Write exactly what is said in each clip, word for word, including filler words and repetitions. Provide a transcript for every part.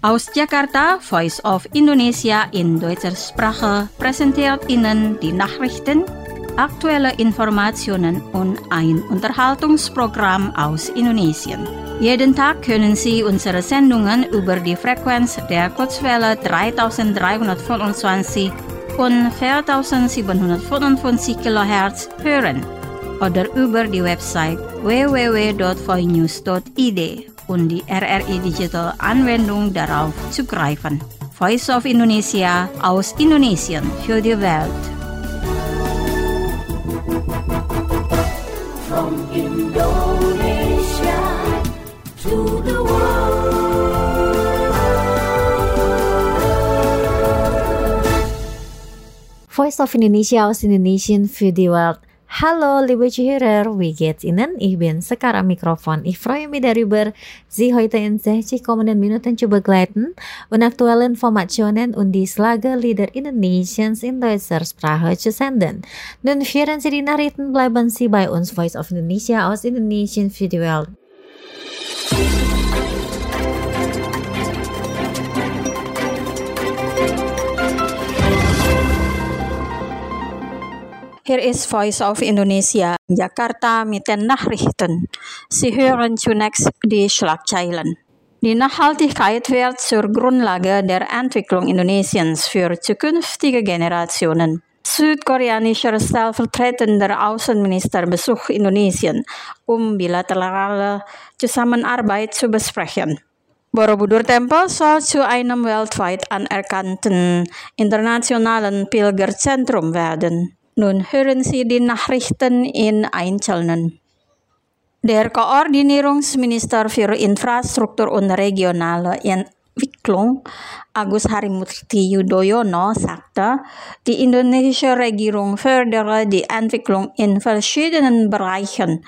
Aus Jakarta, Voice of Indonesia in deutscher Sprache präsentiert Ihnen die Nachrichten, aktuelle Informationen und ein Unterhaltungsprogramm aus Indonesien. Jeden Tag können Sie unsere Sendungen über die Frequenz der Kurzwelle dreitausenddreihundertfünfundzwanzig und viertausendsiebenhundertfünfundfünfzig Kilohertz hören oder über die Website w w w punkt voinews punkt i d und die R R I Digital Anwendung darauf zugreifen. Voice of Indonesia aus Indonesien für die Welt. From Indonesia to the world. Voice of Indonesia aus Indonesien für die Welt. Hallo liebe Zuhörer, wie geht's Ihnen? Ich bin Sekar am Mikrofon. Ich freue mich darüber, Sie heute in sechzig kommenden Minuten zu begleiten und aktuelle Informationen und die Schlagerlieder Indonesiens in deutscher Sprache zu senden. Nun führen Sie die Nachrichten, bleiben Sie bei uns, Voice of Indonesia aus Indonesien für die Welt. Hier ist Voice of Indonesia, Jakarta mit den Nachrichten. Sie hören zunächst die Schlagzeilen. Die Nachhaltigkeit wird zur Grundlage der Entwicklung Indonesiens für zukünftige Generationen. Südkoreanischer stellvertretender Außenminister besucht Indonesien, um bilaterale Zusammenarbeit zu besprechen. Borobudur-Tempel soll zu einem weltweit anerkannten internationalen Pilgerzentrum werden. Nun hören Sie die Nachrichten in Einzelnen. Der Koordinierungsminister für Infrastruktur und regionale Entwicklung, Agus Harimurti Yudhoyono, sagte, die indonesische Regierung fördere die Entwicklung in verschiedenen Bereichen,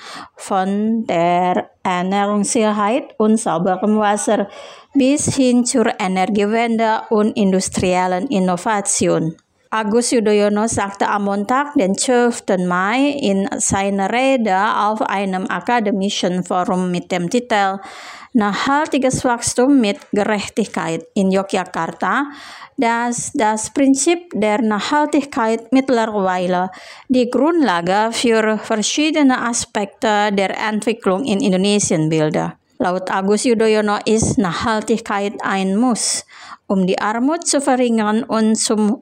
von der Ernährungssicherheit und sauberem Wasser bis hin zur Energiewende und industriellen Innovation. Agus Yudhoyono sagte am Montag, den zwölften Mai, in seiner Rede auf einem akademischen Forum mit dem Titel Nachhaltiges Wachstum mit Gerechtigkeit in Yogyakarta, dass das Prinzip der Nachhaltigkeit mittlerweile die Grundlage für verschiedene Aspekte der Entwicklung in Indonesien bilde. Laut Agus Yudhoyono ist Nachhaltigkeit ein Muss, um die Armut zu verringern und zum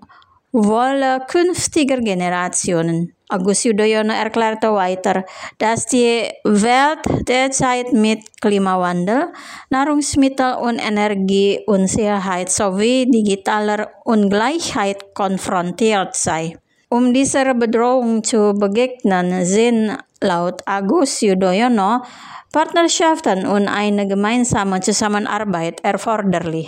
Wohle künftiger Generationen. Agus Yudhoyono erklärte weiter, dass die Welt derzeit mit Klimawandel, Nahrungsmittel- und Energieunsicherheit sowie digitaler Ungleichheit konfrontiert sei. Um dieser Bedrohung zu begegnen, sind laut Agus Yudhoyono Partnerschaften und eine gemeinsame Zusammenarbeit erforderlich.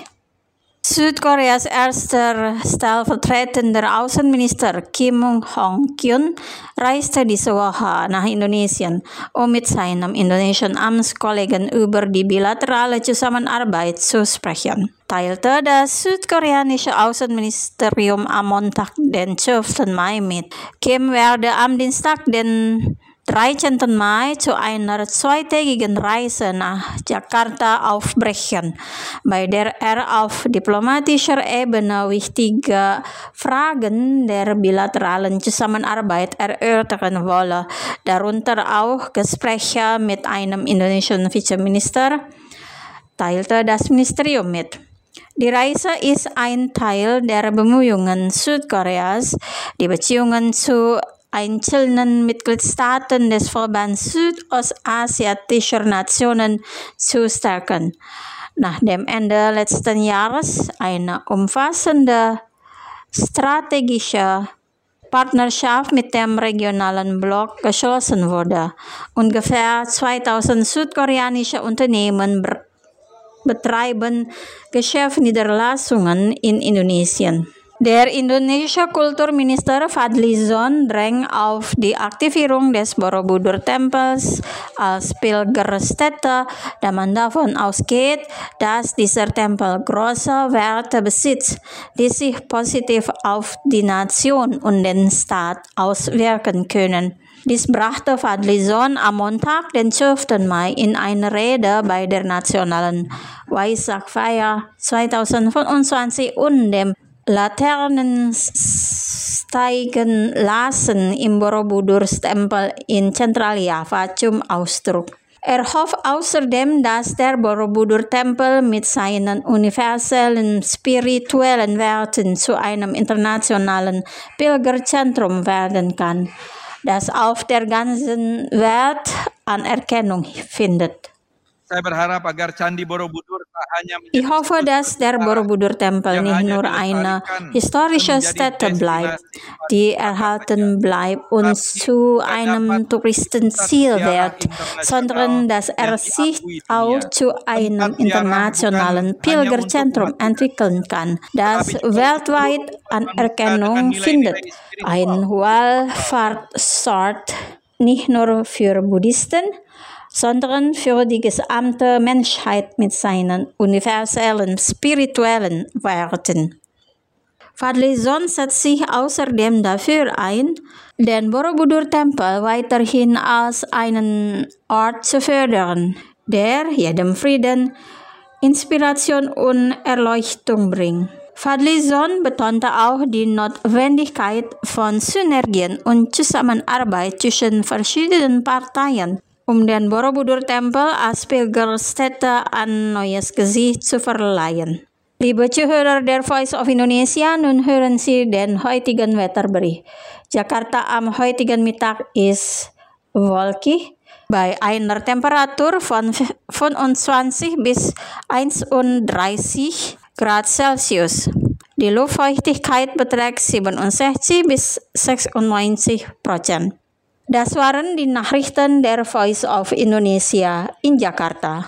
Südkoreas erster stellvertretender Außenminister Kim Hong-kyun reiste diese Woche nach Indonesien, um mit seinem indonesischen Amtskollegen über die bilaterale Zusammenarbeit zu sprechen, teilte das südkoreanische Außenministerium am Montag, den zwölften Mai mit. Kim werde am Dienstag, den dreizehnten Mai, zu einer zweitägigen Reise nach Jakarta aufbrechen, bei der er auf diplomatischer Ebene wichtige Fragen der bilateralen Zusammenarbeit erörtern wolle, darunter auch Gespräche mit einem indonesischen Vizeminister, teilte das Ministerium mit. Die Reise ist ein Teil der Bemühungen Südkoreas, die Beziehungen zu einzelnen Mitgliedstaaten des Verbands südostasiatischer Nationen zu stärken, nach dem Ende letzten Jahres eine umfassende strategische Partnerschaft mit dem regionalen Block geschlossen wurde. Ungefähr zweitausend südkoreanische Unternehmen betreiben Geschäftsniederlassungen in Indonesien. Der indonesische Kulturminister Fadly Zon drängt auf die Aktivierung des Borobudur-Tempels als Pilgerstätte, da man davon ausgeht, dass dieser Tempel große Werte besitzt, die sich positiv auf die Nation und den Staat auswirken können. Dies brachte Fadlizon am Montag, den zwölften Mai, in einer Rede bei der Nationalen Waisak-Feier zweitausendfünfundzwanzig und dem Laternensteigen lassen im Borobudur-Tempel in Zentraljava zum Ausdruck. Er hofft außerdem, dass der Borobudur-Tempel mit seinen universellen spirituellen Werten zu einem internationalen Pilgerzentrum werden kann, das auf der ganzen Welt Anerkennung findet. Saya berharap agar Candi Borobudur tak hanya menjadi Ich hoffe, dass der Borobudur-Tempel nicht nur eine historische Stätte bleibt, die erhalten bleibt und zu einem Touristenziel wird, sondern dass er sich auch zu einem internationalen Pilgerzentrum entwickeln kann, das weltweit Anerkennung findet. Ein Wallfahrtsort nicht nur für Buddhisten, sondern für die gesamte Menschheit mit seinen universellen spirituellen Werten. Fadlizon setzt sich außerdem dafür ein, den Borobudur-Tempel weiterhin als einen Ort zu fördern, der jedem Frieden, Inspiration und Erleuchtung bringt. Fadlizon betonte auch die Notwendigkeit von Synergien und Zusammenarbeit zwischen verschiedenen Parteien, um den Borobudur-Tempel als Pilgerstätte ein neues Gesicht zu verleihen. Liebe Zuhörer der Voice of Indonesia, nun hören Sie den heutigen Wetterbericht. Jakarta am heutigen Mittag ist wolkig bei einer Temperatur von fünfundzwanzig bis einunddreißig Grad Celsius. Die Luftfeuchtigkeit beträgt siebenundsechzig bis sechsundneunzig Prozent. Das waren die Nachrichten der Voice of Indonesia in Jakarta.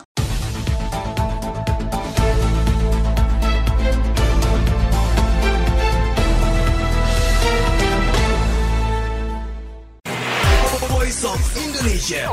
Voice of Indonesia.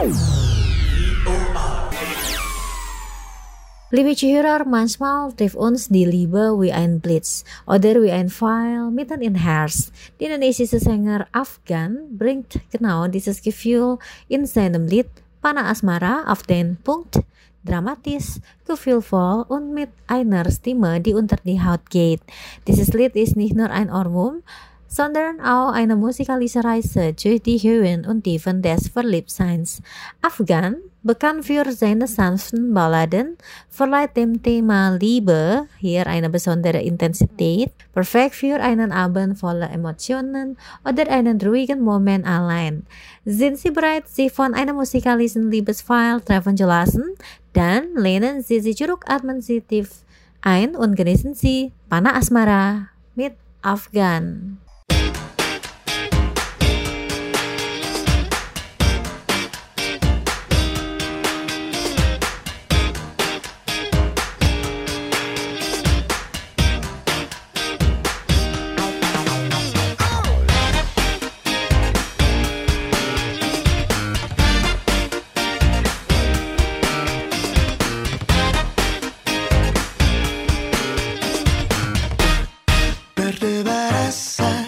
Liebe Zuhörer, manchmal trifft uns die Liebe wie ein Blitz oder wie ein Pfeil mitten in Herz. Der indonesische Sänger Afgan bringt genau dieses Gefühl in seinem Lied Panah Asmara auf den Punkt, dramatisch, gefühlvoll und mit einer Stimme, die unter die Haut geht. Dieses Lied ist nicht nur ein Ohrwurm, sondern auch eine musikalische Reise durch die Höhen und Tiefen des Verliebtseins. Afgan, bekannt für seine sanften Balladen, verleiht dem Thema Liebe hier eine besondere Intensität, perfekt für einen Abend voller Emotionen oder einen ruhigen Moment allein. Sind Sie bereit, sich von einem musikalischen Liebespfeil treffen zu lassen? Dann lehnen Sie sich atmungsaktiv ein und genießen Sie Panah Asmara mit Afgan. Berdebar rasa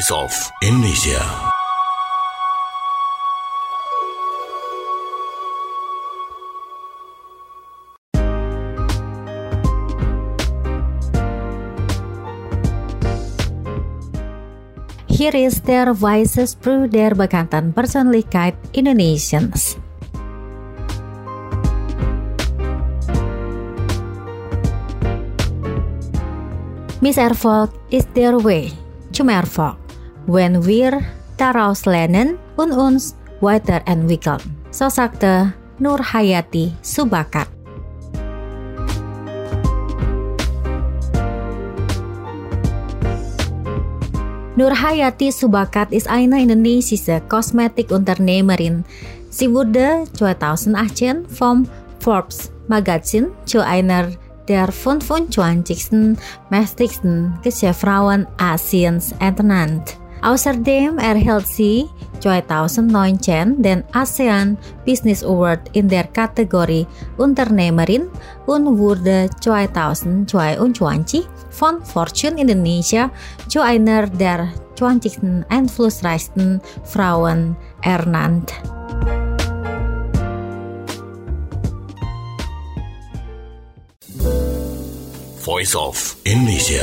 Voice of Indonesia. Here is their voices through their Bekantan Persoonlijkheid Indonesians. Miss Erfolk is their way to Merfolk when we're daraus lenen un uns water and wikkel. So sakte Nur Hayati Subakat. Nur Hayati Subakat is eine Indonesische Kosmetik-Unternehmerin. Sie wurde zweitausendachtzehn vom Forbes Magazin zu einer der fünfundzwanzigsten mächtigsten Geschäftsfrauen Asiens ernannt. Außerdem erhielt sie zweitausendneunzehn den ASEAN Business Award in der Kategorie Unternehmerin und wurde zweitausendzweiundzwanzig von Fortune Indonesia zu einer der zwanzigsten einflussreichsten Frauen ernannt. Voice of Indonesia.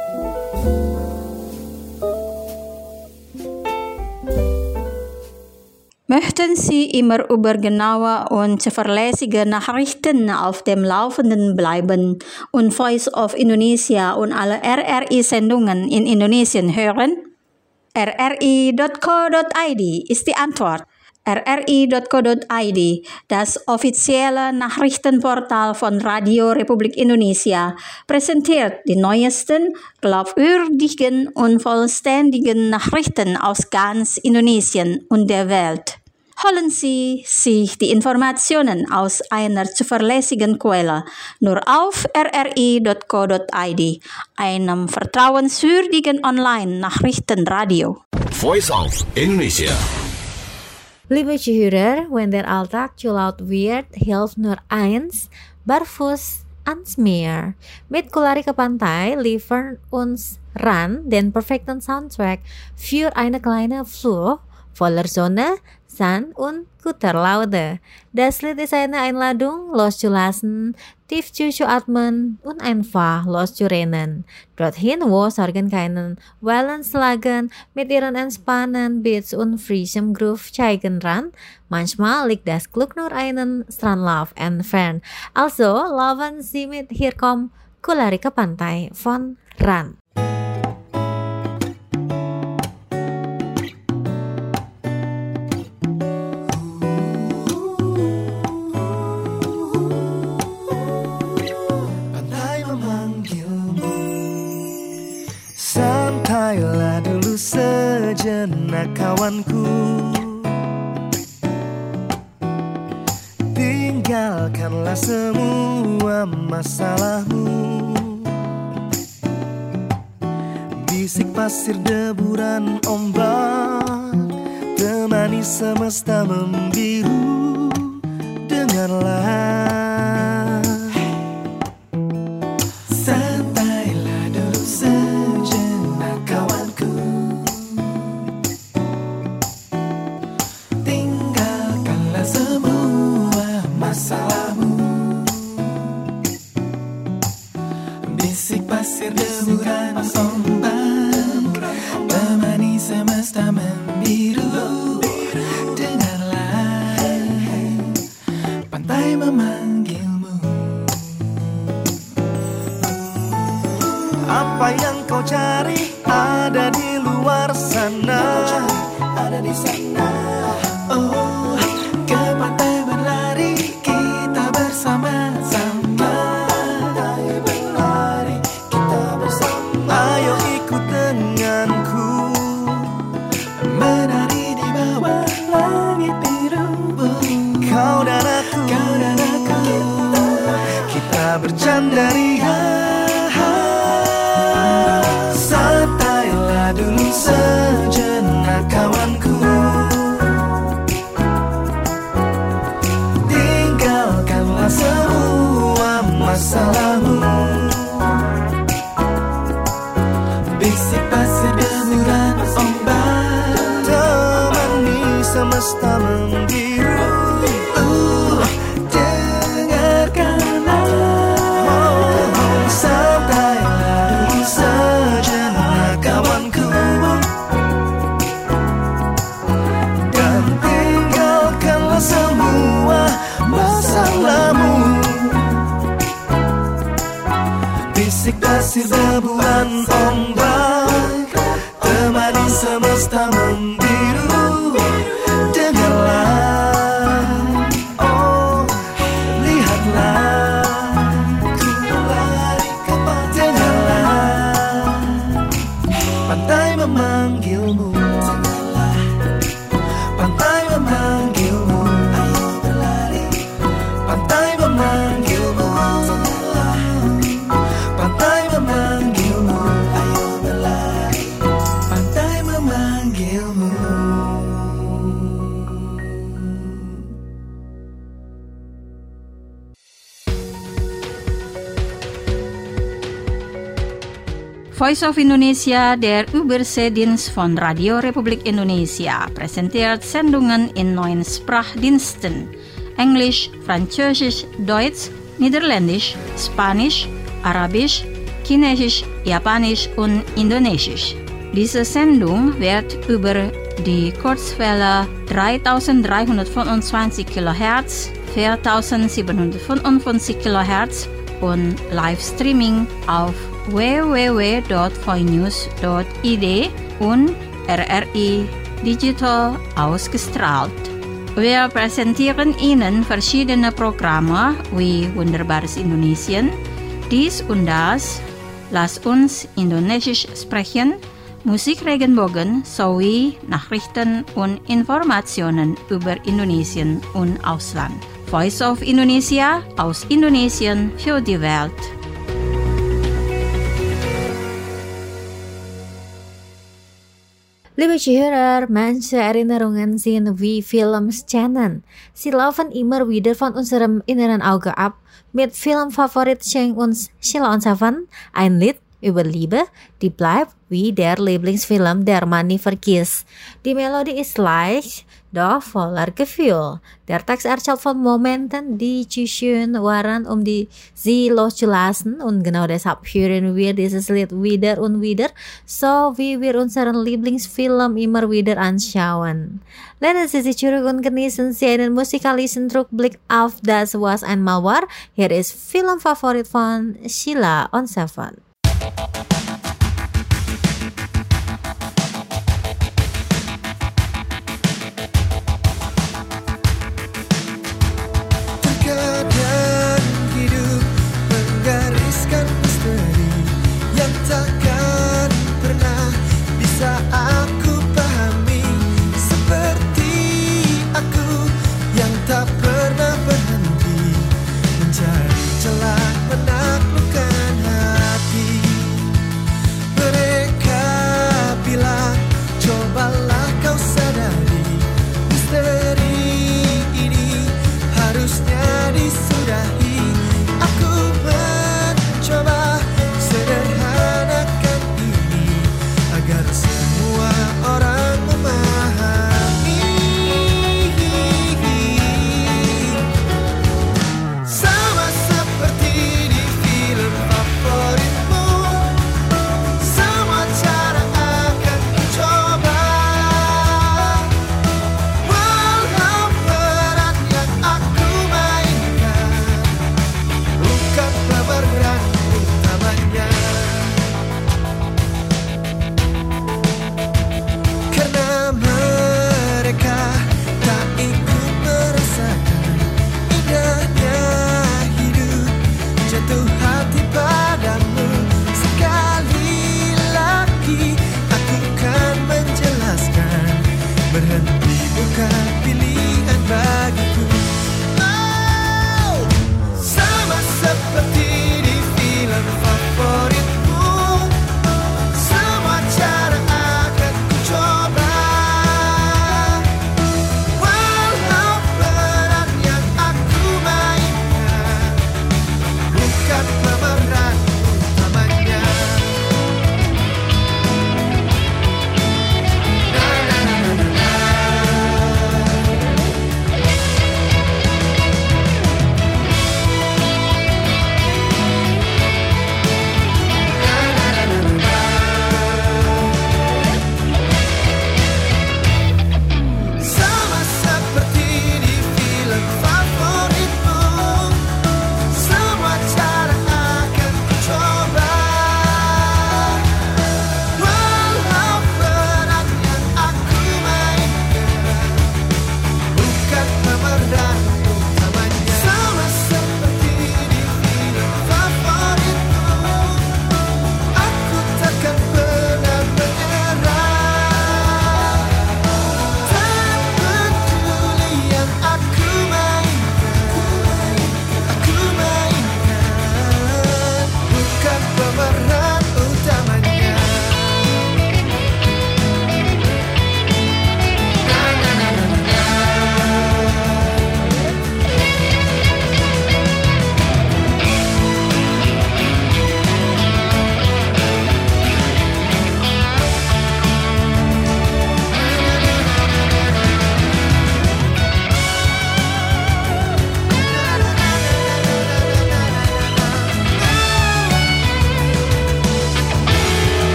Möchten Sie immer über genaue und zuverlässige Nachrichten auf dem Laufenden bleiben und Voice of Indonesia und alle R R I-Sendungen in Indonesien hören? R R I dot co dot I D ist die Antwort. R R I dot co dot I D, das offizielle Nachrichtenportal von Radio Republik Indonesia, präsentiert die neuesten, glaubwürdigen und vollständigen Nachrichten aus ganz Indonesien und der Welt. Holen Sie sich die Informationen aus einer zuverlässigen Quelle nur auf R R I dot co dot I D, einem vertrauenswürdigen Online-Nachrichtenradio. Voice of Indonesia. Liebe Zuhörer, wenn der Alltag zu laut wird, hilft nur eins, barfuß ans Meer. Mit Kulari ke Pantai liefern uns Ran den perfekten Soundtrack für eine kleine Flur voller Sonne, Sand und guter Laute. Das Lied ist eine Einladung, loszulassen, tief zu atmen und einfach loszurennen. Dorthin, wo Sorgen keinen Wellenslagen mit ihren entspannenden Beats und frischem Groove zeigen ran. Manchmal liegt das Glück nur einen Strandlauf entfernt. Also, laufen Sie mit Hier kommt Kulari ke Pantai von Ran. Santailah dulu sejenak kawanku, tinggalkanlah semua masalahmu. Bisik pasir deburan ombak, temani semesta membiru. Dengarlah, apa yang kau cari ada di luar sana, ada di sana. Oh, ke pantai berlari kita bersama-sama. Pantai berlari kita bersama. Ayo ikut denganku, menari di bawah langit biru. Kau dan aku, kau dan aku, kita, kita bercanda ria. Santailah dulu sejenak kawanku, semesta membiru. uh, Dengarkanlah, oh, santailah sejenak kawanku, dan tinggalkanlah semua masalahmu. Bisik pasir deburan ombak temani semesta membiru. Dengarlah, oh, lihatlah, ku lari ke pantai. Dengarlah, pantai memanggilmu. Dengarlah, pantai memanggilmu. Ayo berlari, pantai memanggilmu. Dengarlah, pantai memanggilmu. Ayo berlari, pantai memanggilmu. Voice of Indonesia, der Überseedienst von Radio Republik Indonesia, präsentiert Sendungen in neun Sprachdiensten: Englisch, Französisch, Deutsch, Niederländisch, Spanisch, Arabisch, Chinesisch, Japanisch und Indonesisch. Diese Sendung wird über die Kurzwelle dreitausenddreihundertfünfundzwanzig Kilohertz, viertausendsiebenhundertfünfundfünfzig Kilohertz und Livestreaming auf w w w punkt voinews punkt i d und R R I Digital ausgestrahlt. Wir präsentieren Ihnen verschiedene Programme wie Wunderbares Indonesien, dies und das, Lass uns Indonesisch sprechen, Musik Regenbogen sowie Nachrichten und Informationen über Indonesien und Ausland. Voice of Indonesia, aus Indonesien für die Welt. Liebe Zuhörer, mensen herinneringen zien wie films kennen. Sie laufen immer wieder von unserem inneren Auge ab. Mit Filmfavorit schenkt uns Sheila on Seven ein Lied über Liebe, die bleibt wie der Lieblingsfilm der man nie vergisst. Die Melodie ist leicht, doch voller Gefühl. Der Text erzählt von Momenten, die zwischen waren, um die sie loszulassen, und genau deshalb hören wir dieses Lied wieder und wieder, so wie wir unseren Lieblingsfilm immer wieder anschauen. Lassen Sie sich zurück und genießen Sie einen musikalischen Rückblick auf Das was einmal war. Hier ist Filmfavorit von Sheila on Seven. Terkadang hidup menggariskan misteri yang takkan pernah bisa aku pahami, seperti aku yang tak pernah berhenti mencari celah menaklukkan hati.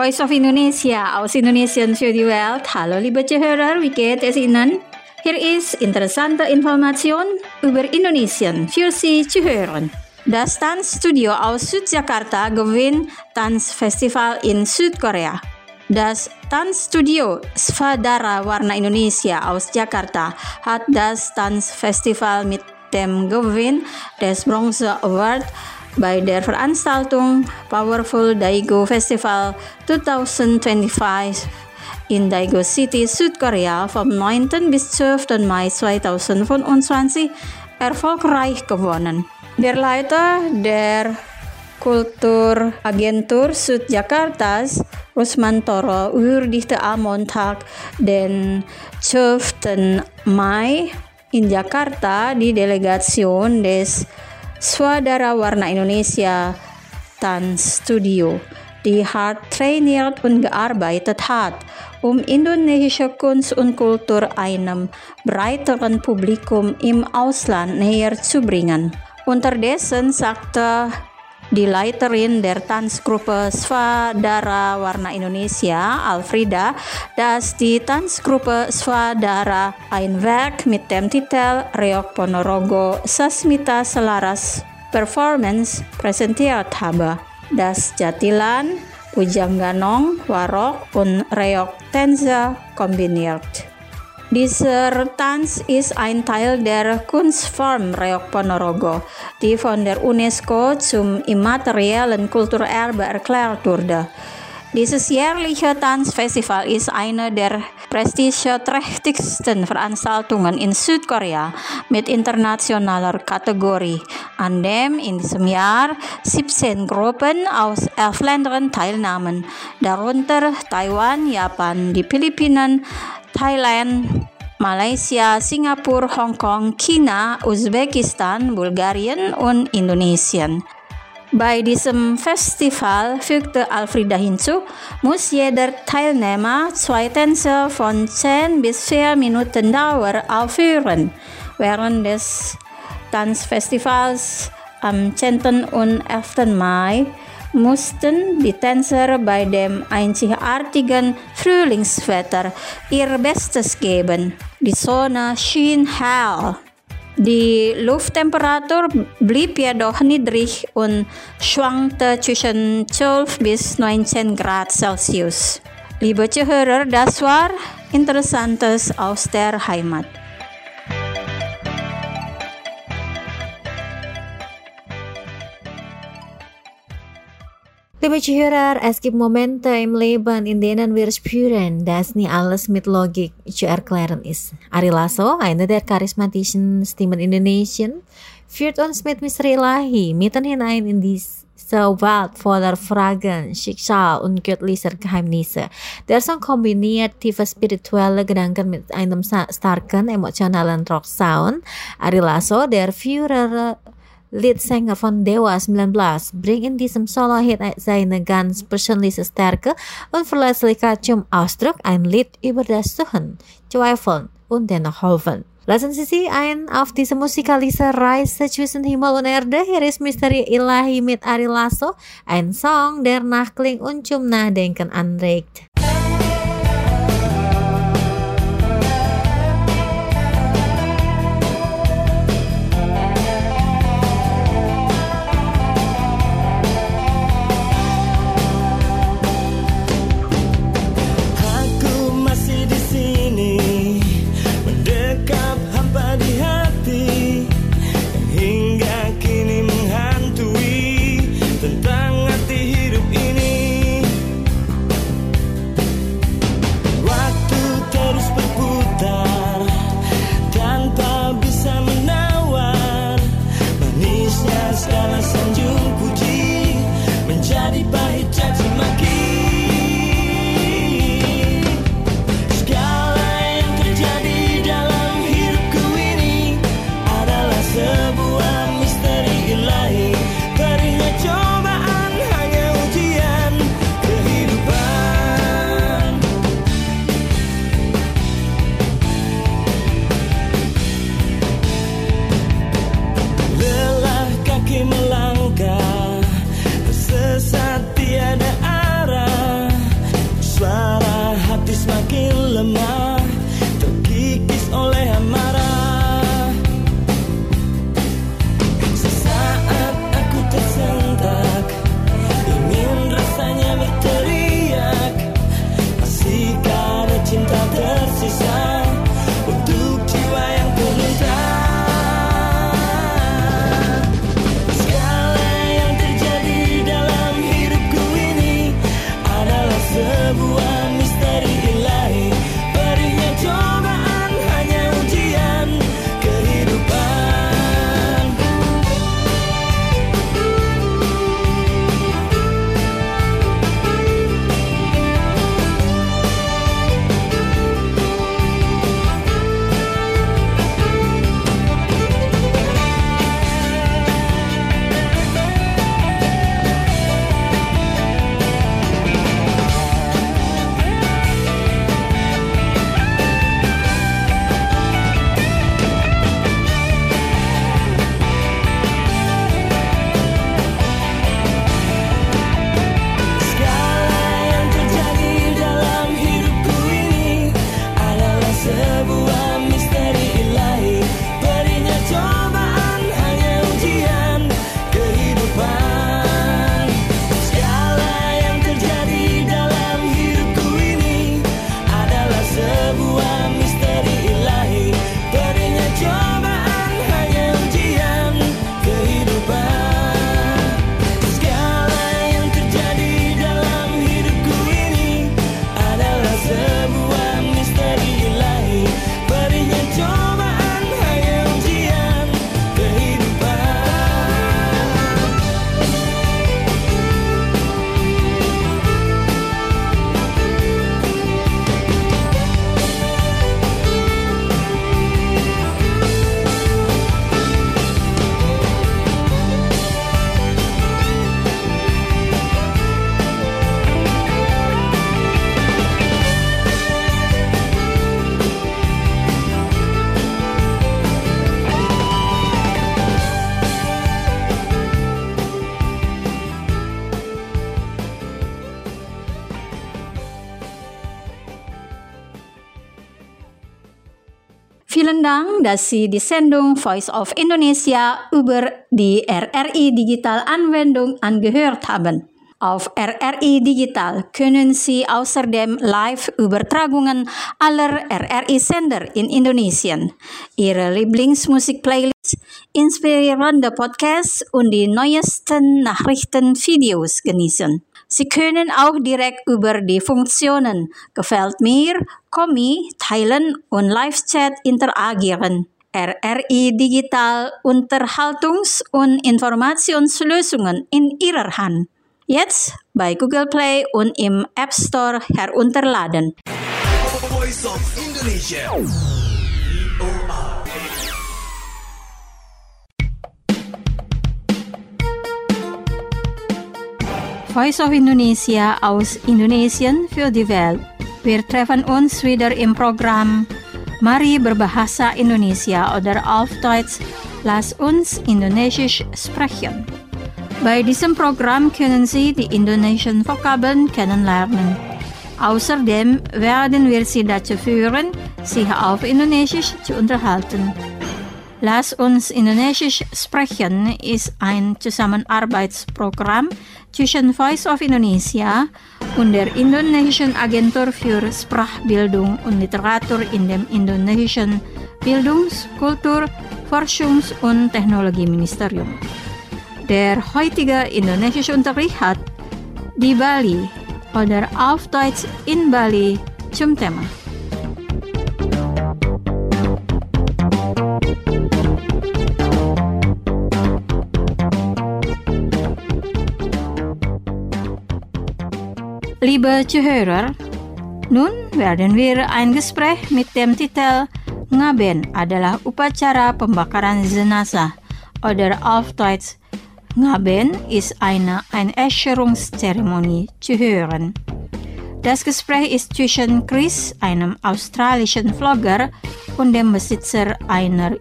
Voice of Indonesia aus Indonesian für die Welt. Hallo liebe Zuhörer, wie geht es Ihnen? Hier ist interessante Information über Indonesien für Sie zu hören. Das Tanzstudio aus Südjakarta gewinnt Tanzfestival in Südkorea. Das Tanzstudio Swadara Warna Indonesia aus Jakarta hat das Tanzfestival mit dem Gewinn des Bronze Award bei der Veranstaltung Powerful Daegu Festival zwanzig fünfundzwanzig in Daegu City, Südkorea vom neunten bis zwölften Mai zweitausendfünfundzwanzig erfolgreich gewonnen. Der Leiter der Kulturagentur Südjakartas, Rusmantoro, würdigte am Montag, den zwölften Mai in Jakarta die Delegation des Swadara Warna Indonesia Tanzstudio, die hart trainiert und gearbeitet hat, um indonesische Kunst und Kultur einem breiteren Publikum im Ausland näher zu bringen. Unterdessen sagte die Leiterin der Tanzgruppe Swadara Warna Indonesia, Alfrida, dass die Tanzgruppe Swadara ein Werk mit dem Titel Reok Ponorogo Sasmita Selaras Performance präsentiert habe, das Jatilan, Ujang Ganong, Warok und Reok Tänze kombiniert. Dieser Tanz ist ein Teil der Kunstform Reok Ponorogo, die von der UNESCO zum immateriellen Kulturerbe erklärt wurde. Dieses jährliche Tanzfestival ist eine der prestigeträchtigsten Veranstaltungen in Südkorea mit internationaler Kategorie, an dem in diesem Jahr siebzehn Gruppen aus elf Ländern teilnahmen, darunter Taiwan, Japan, die Philippinen, Thailand, Malaysia, Singapura, Hongkong, China, Usbekistan, Bulgarien und Indonesien. Bei diesem Festival, fügte Alfrida hinzu, muss jeder Teilnehmer zwei Tänze von zehn bis vier Minuten Dauer aufführen. Während des Tanzfestivals am zehnten und elften Mai mussten die Tänzer bei dem einzigartigen Frühlingswetter ihr Bestes geben. Die Sonne schien hell. Die Lufttemperatur blieb jedoch niedrig und schwankte zwischen zwölf bis neunzehn Grad Celsius. Liebe Zuhörer, das war Interessantes aus der Heimat. Liebe Zuhörer, es gibt Momente im Leben, in denen wir spüren, dass nicht alles mit Logik zu erklären ist. Ari Lasso, einer der charismatischen Stimmen Indonesien, führt uns mit Misteri Ilahi mitten hinein in diese Welt voller Fragen, Schicksal und göttlicher Geheimnisse. Der Song kombiniert tiefe spirituelle Gedanken mit einem starken emotionalen Rock-Sound. Ari Lasso, der frühere Leadsänger von Dewa neunzehn, bringt in diesem Solo-Hit seine ganz persönliche Stärke und verlässlichkeit zum Ausdruck, ein Lied über das Suchen, Zweifeln und dennoch Hoffen. Lassen Sie sich ein auf diese musikalische Reise zwischen Himmel und Erde. Hier ist Misteri Ilahi mit Ari Lasso, ein Song, der nachklingt und zum Nachdenken anregt. semakin lemah, terkikis oleh amarah. Sesaat aku tersentak, ingin rasanya berteriak. Masihkah ada cinta tersisa untuk jiwa yang terluka? Segala yang terjadi dalam hidupku ini adalah sebuah misteri ilahi. Perihnya cobaan hanya ujian kehidupan. Segala yang terjadi dalam hidupku ini adalah sebuah misteri ilahi. Perihnya cobaan hanya ujian kehidupan. Segala yang terjadi dalam hidupku ini adalah sebuah misteri ilahi. Perihnya cobaan hanya ujian kehidupan. Segala yang terjadi dalam hidupku ini adalah sebuah misteri ilahi. Perihnya cobaan hanya ujian kehidupan. Vielen Dank, dass Sie die Sendung Voice of Indonesia über die R R I Digital Anwendung angehört haben. Auf R R I Digital können Sie außerdem Live-Übertragungen aller R R I-Sender in Indonesien, Ihre Lieblingsmusik-Playlist, inspirierende Podcasts und die neuesten Nachrichtenvideos genießen. Sie können auch direkt über die Funktionen Gefällt mir, Kommi, Teilen und Live-Chat interagieren. R R I Digital Unterhaltungs- und Informationslösungen in Ihrer Hand. Jetzt bei Google Play und im App Store herunterladen. Voice of Indonesia. Voice of Indonesia aus Indonesien für die Welt. Wir treffen uns wieder im Programm Mari berbahasa Indonesia oder auf Deutsch Lass uns Indonesisch sprechen. Bei diesem Programm können Sie die indonesischen Vokabeln kennenlernen. Außerdem werden wir Sie dazu führen, sich auf Indonesisch zu unterhalten. Lass uns Indonesisch sprechen ist ein Zusammenarbeitsprogramm zwischen Voice of Indonesia und der indonesischen Agentur für Sprachbildung und Literatur in dem indonesischen Bildungs-, Kultur-, Forschungs- und Technologieministerium. Der heutige indonesische Unterricht hat die Bali oder auf Deutsch in Bali zum Thema. Liebe Zuhörer, nun werden wir ein Gespräch mit dem Titel Ngaben adalah upacara pembakaran jenazah oder auf Deutsch Ngaben ist eine Einäscherungszeremonie zu hören. Das Gespräch ist zwischen Chris, einem australischen Vlogger, und dem Besitzer einer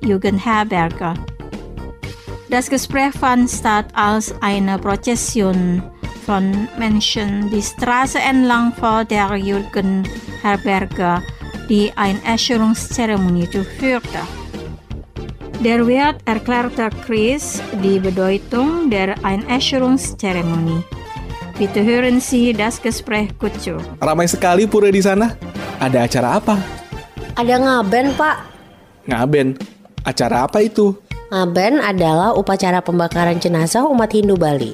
Jugendherberge. Das Gespräch fand statt, als eine Prozession von Menschen die Straße entlang vor der Jugendherberge, die Einäscherungszeremonie durchführte. Der Wirt erklärte Chris die Bedeutung der Einäscherungszeremonie. Bitte hören Sie das Gespräch Kutsu. Ramai sekali pura di sana. Ada acara apa? Ada ngaben, Pak. Ngaben? Acara apa itu? Ngaben adalah upacara pembakaran jenazah umat Hindu Bali.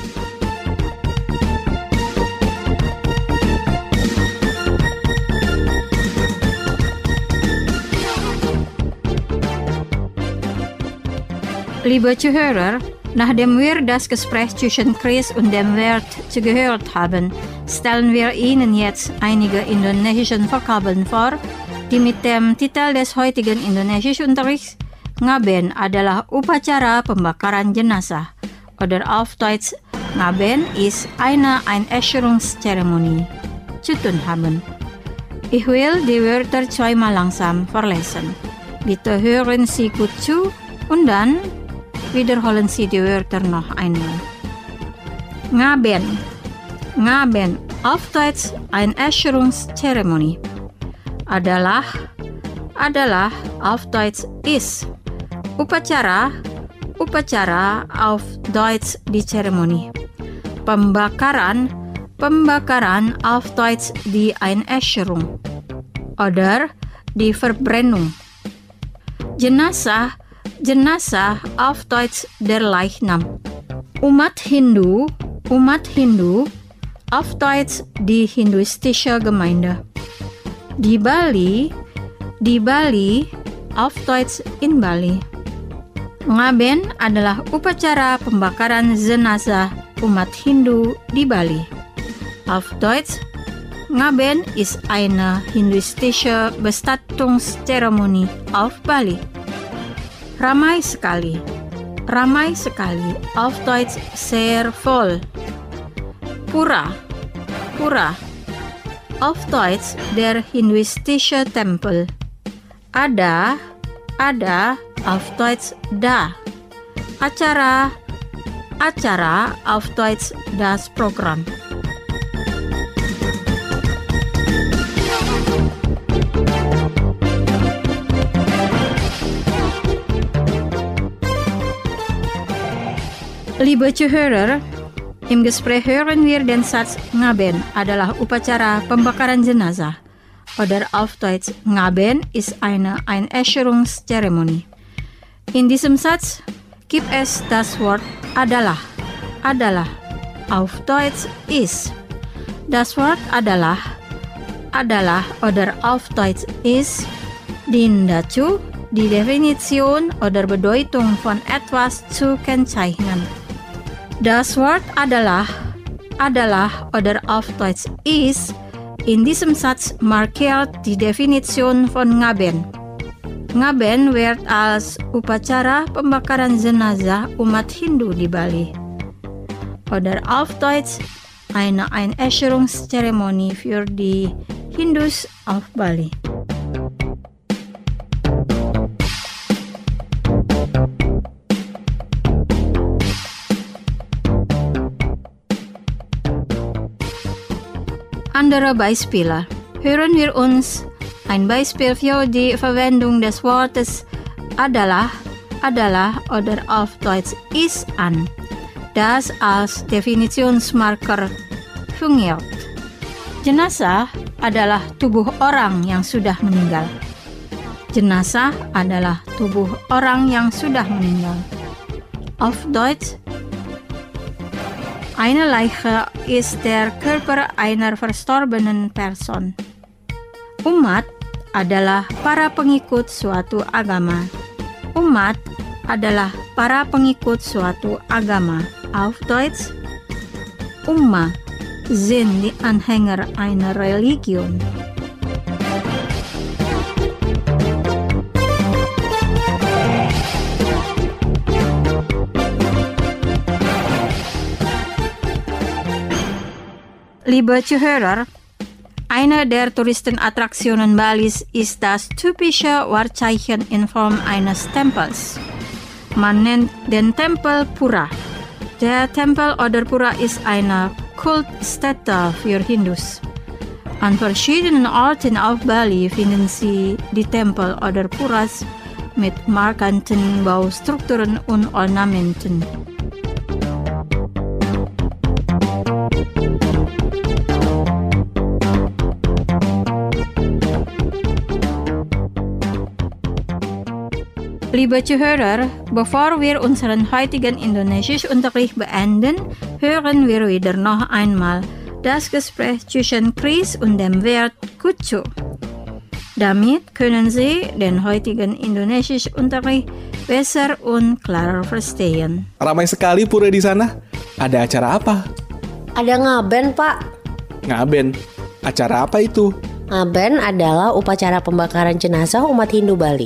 Liebe Zuhörer, nachdem wir das Gespräch zwischen Chris und dem Wirt zugehört haben, stellen wir Ihnen jetzt einige indonesische Vokabeln vor, die mit dem Titel des heutigen Indonesischunterrichts Ngaben adalah upacara pembakaran jenazah. Oder auf Deutsch, Ngaben ist eine Einäscherungszeremonie. Zu tun haben. Ich will die Wörter zweimal langsam verlesen. Bitte hören Sie gut zu und dann wiederholen Sie die Wörter noch einmal. Ngaben. Ngaben, auf Deutsch Einäscherungszeremonie. Adalah, adalah, auf Deutsch ist. Upacara, upacara, auf Deutsch die Zeremonie. Pembakaran, pembakaran, auf Deutsch die Einäscherung. Oder die Verbrennung. Jenazah, jenazah, auf Deutsch der Leichnam. Umat Hindu, umat Hindu, auf Deutsch die hinduistische Gemeinde. Di Bali, di Bali, auf Deutsch in Bali. Ngaben adalah upacara pembakaran jenazah umat Hindu di Bali. Auf Deutsch, Ngaben ist eine hinduistische Bestattungszeremonie auf Bali. Ramai sekali, ramai sekali, auf Deutsch sehr voll. Pura, pura, auf Deutsch der hinduistische Tempel. Ada, ada, auf Deutsch da. Acara, acara, auf Deutsch das Programm. Liebe Zuhörer, im Gespräch hören wir den Satz Ngaben adalah upacara pembakaran jenazah. Oder auf Deutsch, Ngaben ist eine Einäscherungszeremonie. In diesem Satz gibt es das Wort adalah, adalah, auf Deutsch ist. Das Wort adalah, adalah oder auf Deutsch ist dient dazu, die Definition oder Bedeutung von etwas zu kennzeichnen. Das Wort adalah, adalah oder auf Deutsch ist in diesem Satz markiert die Definition von Ngaben. Ngaben wird als upacara pembakaran jenazah umat Hindu di Bali. Oder auf Deutsch eine Einäscherungszeremonie für die Hindus auf Bali. Andere Beispiele. Hören wir uns ein Beispiel für die Verwendung des Wortes adalah, adalah oder auf Deutsch ist an, das als Definitionsmarker fungiert. Jenazah adalah tubuh orang yang sudah meninggal. Jenazah adalah tubuh orang yang sudah meninggal. Auf Deutsch, eine Leiche ist der Körper einer verstorbenen Person. Umat adalah para pengikut suatu agama. Umat adalah para pengikut suatu agama. Auf Deutsch, Ummah sind die Anhänger einer Religion. Liebe Zuhörer, eine der Touristenattraktionen Balis ist das typische Wahrzeichen in Form eines Tempels. Man nennt den Tempel Pura. Der Tempel Odorpura ist eine Kultstätte für Hindus. An verschiedenen Orten auf Bali finden Sie die Tempel Odorpuras mit markanten Baustrukturen und Ornamenten. Liebe Zuhörer, bevor wir unseren heutigen Indonesischunterricht beenden, hören wir wieder noch einmal das Gespräch zwischen Chris und dem Wert Kucu. Damit können Sie den heutigen Indonesischunterricht besser und klarer verstehen. Ramai sekali pura di sana. Ada acara apa? Ada ngaben, Pak. Ngaben. Acara apa itu? Ngaben adalah upacara pembakaran jenazah umat Hindu Bali.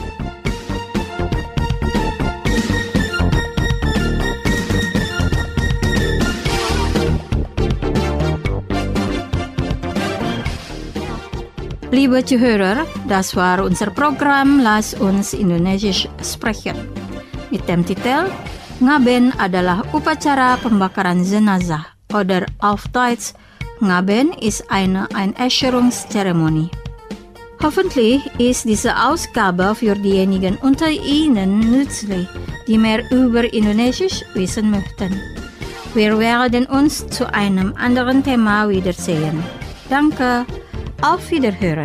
Liebe Zuhörer, das war unser Programm Lass uns Indonesisch sprechen. Mit dem Titel Ngaben adalah upacara pembakaran jenazah oder auf Deutsch Ngaben ist eine Einäscherungszeremonie. Hoffentlich ist diese Ausgabe für diejenigen unter Ihnen nützlich, die mehr über Indonesisch wissen möchten. Wir werden uns zu einem anderen Thema wiedersehen. Danke. Auf Wiederhören.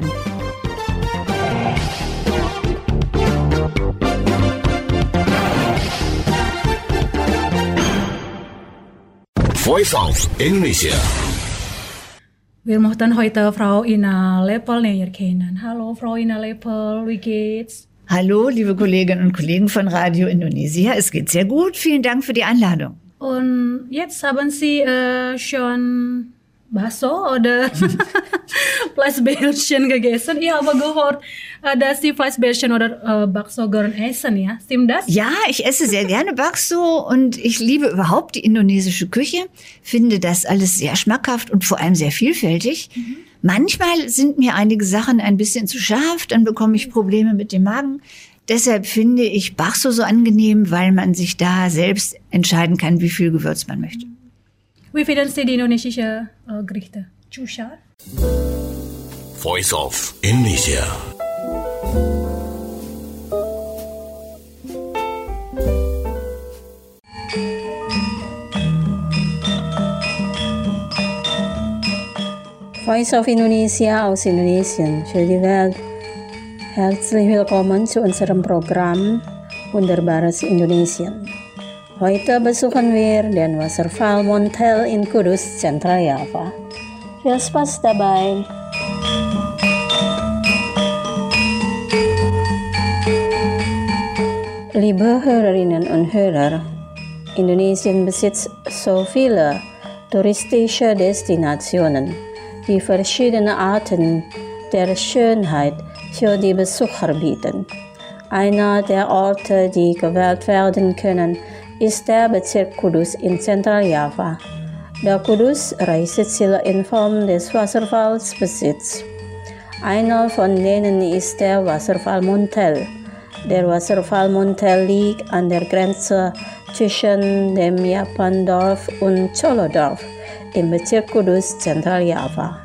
Voice of Indonesia. Wir möchten heute Frau Ina Lepel näher kennen. Hallo Frau Ina Lepel, wie geht's? Hallo, liebe Kolleginnen und Kollegen von Radio Indonesia. Es geht sehr gut. Vielen Dank für die Einladung. Und jetzt haben Sie äh, schon Bakso oder Fleischbällchen gegessen? Ich habe gehört, dass Sie Fleischbällchen oder äh, Bakso gern essen, ja? Stimmt das? Ja, ich esse sehr gerne Bakso und ich liebe überhaupt die indonesische Küche. Finde das alles sehr schmackhaft und vor allem sehr vielfältig. Mhm. Manchmal sind mir einige Sachen ein bisschen zu scharf, dann bekomme ich Probleme mit dem Magen. Deshalb finde ich Bakso so angenehm, weil man sich da selbst entscheiden kann, wie viel Gewürz man möchte. Wie finden Sie die indonesische äh, Gerichte? Zu scharf? Voice of Indonesia. Voice of Indonesia aus Indonesien für die Welt. Herzlich willkommen zu unserem Programm Wunderbares Indonesien. Heute besuchen wir den Wasserfall Montel in Kudus, Zentraljava. Viel Spaß dabei! Liebe Hörerinnen und Hörer, Indonesien besitzt so viele touristische Destinationen, die verschiedene Arten der Schönheit für die Besucher bieten. Einer der Orte, die gewählt werden können, ist der Bezirk Kudus in Zentraljava, da Kudus Reiseziele in Form des Wasserfalls besitzt. Einer von denen ist der Wasserfall Montel. Der Wasserfall Montel liegt an der Grenze zwischen dem Japandorf und Cholodorf im Bezirk Kudus, Zentraljava.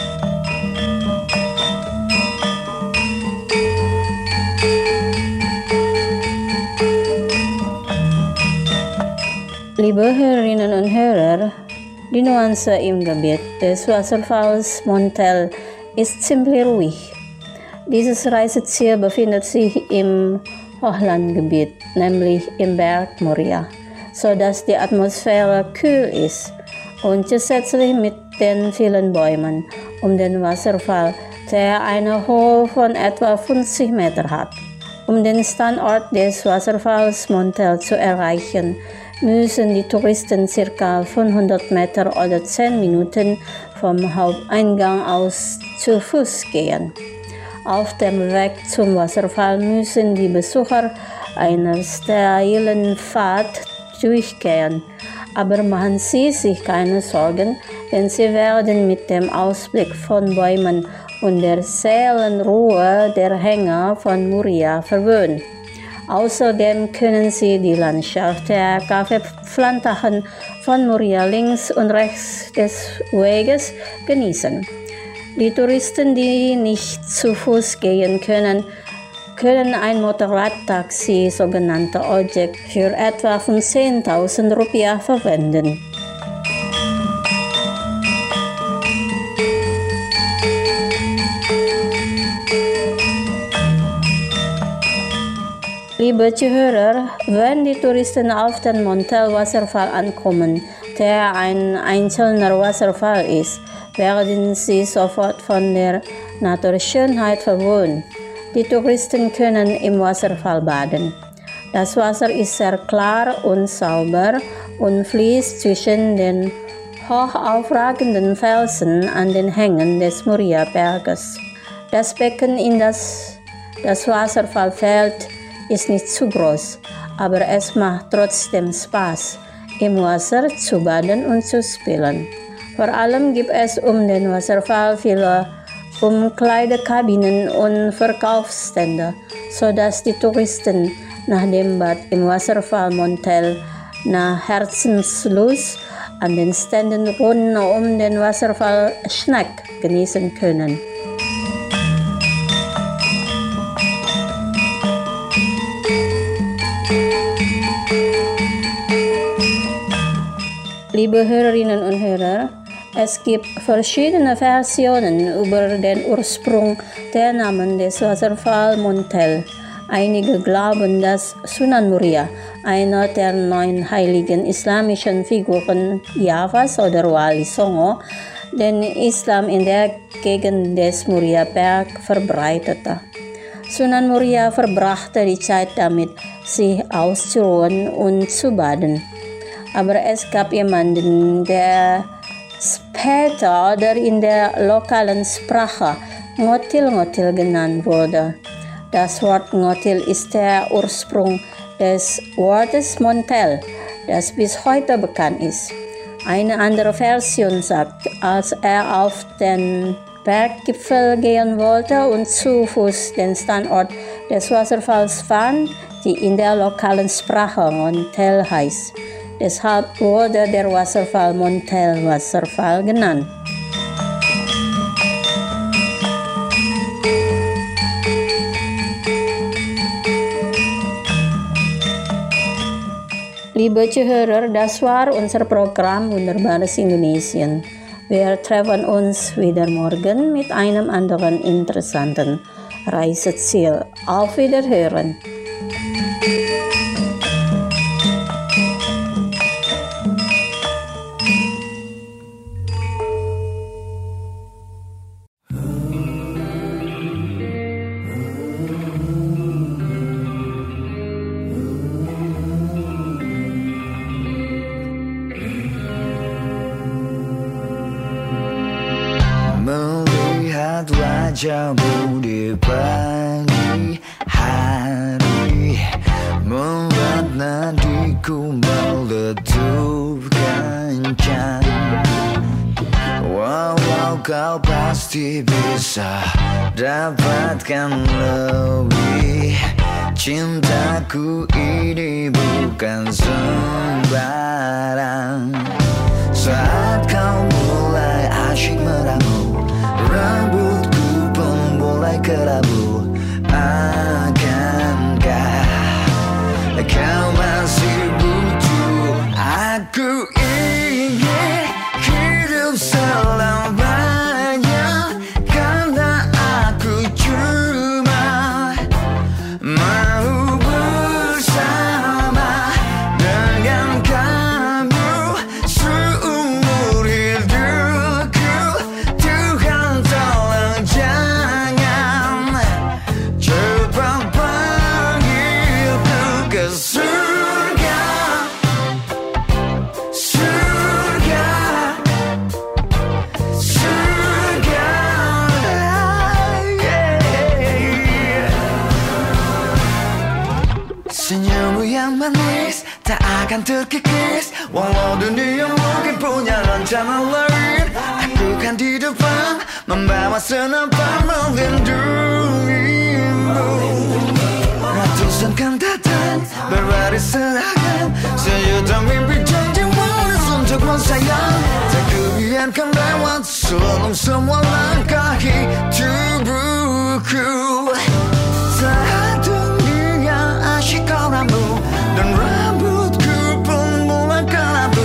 Liebe Hörerinnen und Hörer, die Nuance im Gebiet des Wasserfalls Montel ist ziemlich ruhig. Dieses Reiseziel befindet sich im Hochlandgebiet, nämlich im Berg Moria, sodass die Atmosphäre kühl ist und zusätzlich mit den vielen Bäumen um den Wasserfall, der eine Höhe von etwa fünfzig Meter hat. Um den Standort des Wasserfalls Montel zu erreichen, müssen die Touristen ca. fünfhundert Meter oder zehn Minuten vom Haupteingang aus zu Fuß gehen. Auf dem Weg zum Wasserfall müssen die Besucher einen steilen Pfad durchgehen. Aber machen Sie sich keine Sorgen, denn Sie werden mit dem Ausblick von Bäumen und der Seelenruhe der Hänge von Moria verwöhnt. Außerdem können Sie die Landschaft der Kaffeeplantagen von Moria links und rechts des Weges genießen. Die Touristen, die nicht zu Fuß gehen können, können ein Motorradtaxi, sogenannte Ojek, für etwa fünfzehntausend Rupiah verwenden. Liebe Zuhörer, wenn die Touristen auf den Montel-Wasserfall ankommen, der ein einzelner Wasserfall ist, werden sie sofort von der Naturschönheit verwöhnt. Die Touristen können im Wasserfall baden. Das Wasser ist sehr klar und sauber und fließt zwischen den hoch aufragenden Felsen an den Hängen des Moria-Berges. Das Becken, in das das Wasserfall fällt, ist nicht zu groß, aber es macht trotzdem Spaß, im Wasser zu baden und zu spielen. Vor allem gibt es um den Wasserfall viele Umkleidekabinen und Verkaufsstände, sodass die Touristen nach dem Bad im Wasserfall Montel nach Herzenslust an den Ständen rund um den Wasserfall Schneck genießen können. Liebe Hörerinnen und Hörer, es gibt verschiedene Versionen über den Ursprung der Namen des Wasserfalls Montel. Einige glauben, dass Sunan Muria, einer der neun heiligen islamischen Figuren Javas oder Wali Songo, den Islam in der Gegend des Moria-Berg verbreitete. Sunan Muria verbrachte die Zeit damit, sich auszuruhen und zu baden. Aber es gab jemanden, der später oder in der lokalen Sprache Ngotil-Ngotil genannt wurde. Das Wort Ngotil ist der Ursprung des Wortes Montel, das bis heute bekannt ist. Eine andere Version sagt, als er auf den Berggipfel gehen wollte und zu Fuß den Standort des Wasserfalls fand, die in der lokalen Sprache Montel heißt. Deshalb wurde der Wasserfall Montel-Wasserfall genannt. Liebe Zuhörer, das war unser Programm Wunderbares Indonesien. Wir treffen uns wieder morgen mit einem anderen interessanten Reiseziel. Auf Wiederhören! Melihat wajahmu di pagi hari membuat nadiku meletup kencang. Walau kau pasti bisa dapatkan lebih, cintaku ini bukan sembarang. Saat kau mulai asyik meramu, rambutku pun mulai kerabu. Akankah kau masih butuh aku? Ingin hidup selamanya, karena aku cuma mau bersama dengan kamu seumur hidupku. Tuhan tolong jangan cepat panggilku ke surga, surga, surga. Senyummu yang manis tak akan terkikis, walau dunia mungkin punya rencana lain. Aku kan di depan membawa senapan melindungimu. Ratusan kan datang berbaris seragam, sejuta mimpi janji manis untukmu sayang. Tak kubiarkan lewat sebelum semua langkahi tubuhku. Saat dunia asyik kau ramu dan rambutku pun mulai kelabu.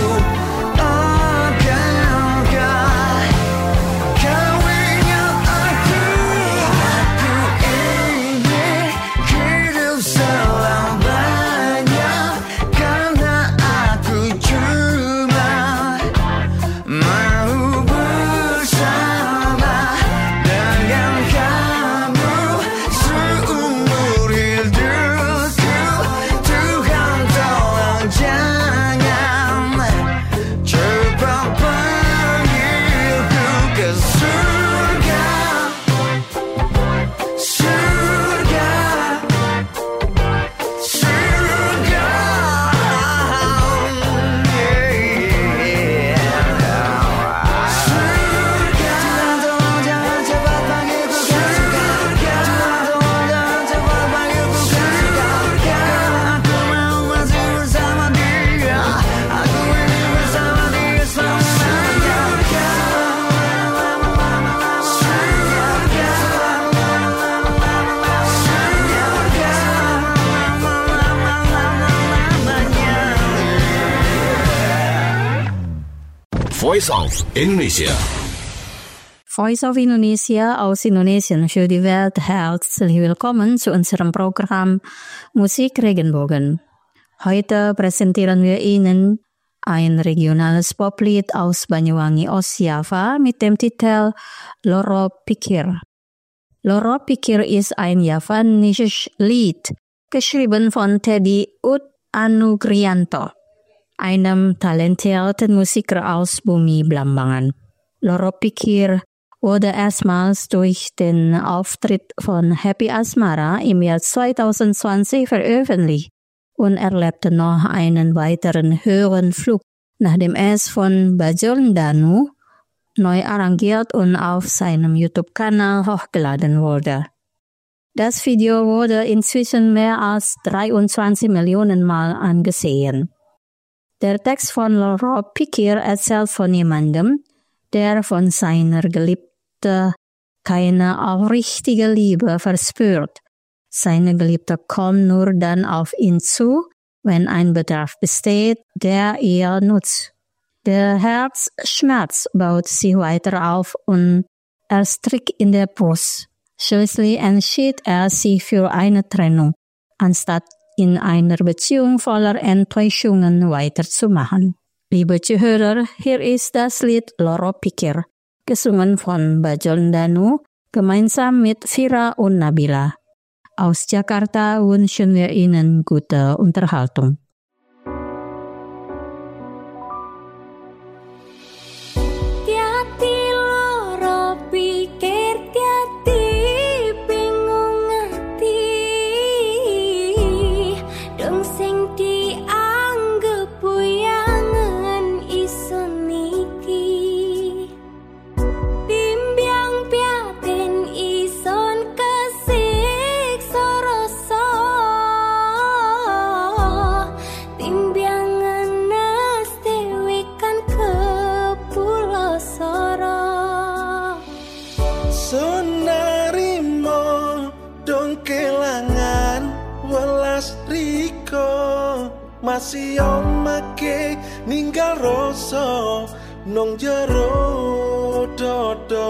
Voice of Indonesia. Voice of Indonesia aus Indonesien für die Welt herzlich willkommen zu unserem Programm Musik Regenbogen. Heute präsentieren wir Ihnen ein regionales Poplied aus Banyuwangi, Ostjava mit dem Titel Loro Pikir. Loro Pikir ist ein javanisches Lied, geschrieben von Teddy Ut Anugrianto, einem talentierten Musiker aus Bumi Blambangan. Loro Pikir wurde erstmals durch den Auftritt von Happy Asmara im Jahr zwanzig zwanzig veröffentlicht und erlebte noch einen weiteren höheren Flug, nachdem es von Bajul Danu neu arrangiert und auf seinem YouTube-Kanal hochgeladen wurde. Das Video wurde inzwischen mehr als dreiundzwanzig Millionen Mal angesehen. Der Text von Loro Pikir erzählt von jemandem, der von seiner Geliebten keine aufrichtige Liebe verspürt. Seine Geliebte kommt nur dann auf ihn zu, wenn ein Bedarf besteht, der ihr nutzt. Der Herzschmerz baut sich weiter auf und erstrickt in der Brust. Schließlich entschied er sich für eine Trennung, anstatt in einer Beziehung voller Enttäuschungen weiterzumachen. Liebe Zuhörer, hier ist das Lied Loro Pikir, gesungen von Bajul Danu, gemeinsam mit Vira und Nabila. Aus Jakarta wünschen wir Ihnen gute Unterhaltung. Masih omake ninggal rasa nong jero dodo.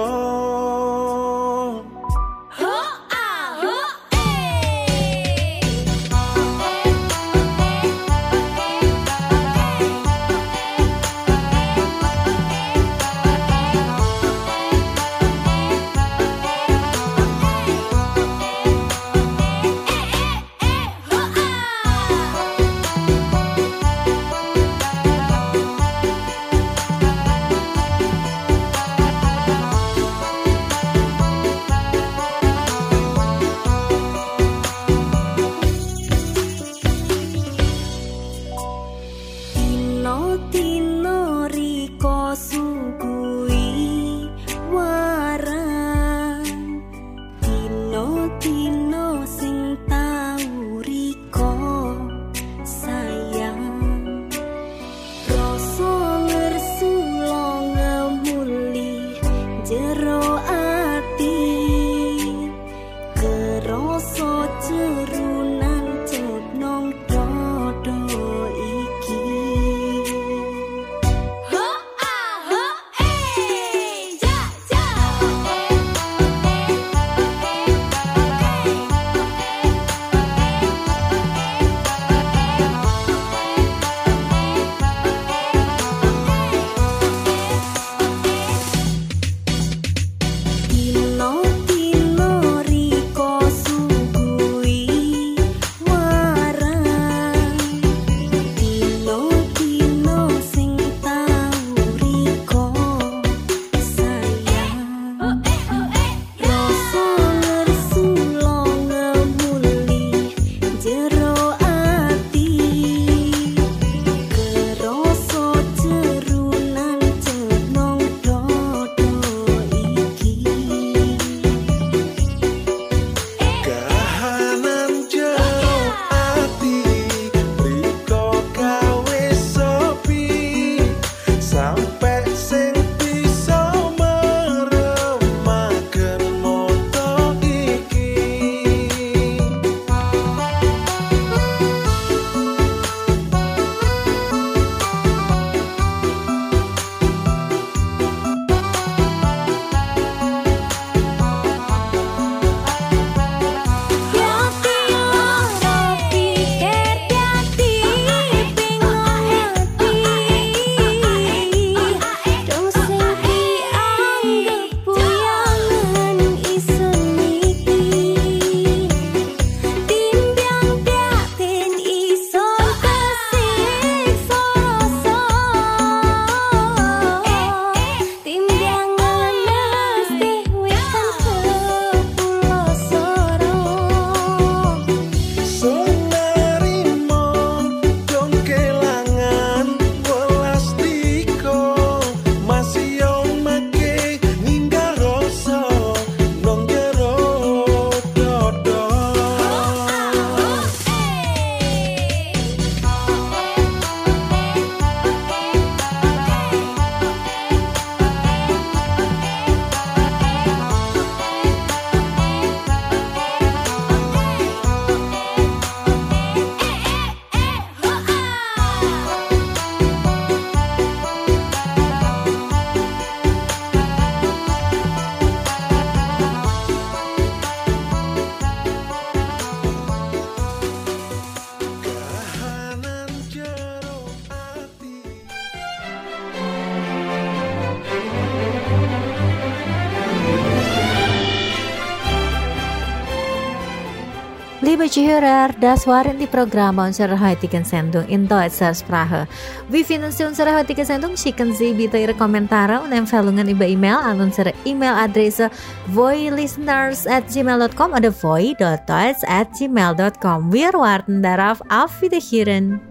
Liebe Zuhörer, das waren die Programme unserer heutigen Sendung in deutscher Sprache. Wie finden Sie unsere heutige Sendung? Schicken Sie bitte Ihre Kommentare und Empfehlungen über E-Mail an unsere E-Mail-Adresse voilisteners at gmail dot com oder voi dot deutsch at gmail dot com. Wir warten darauf. Auf Wiederhören.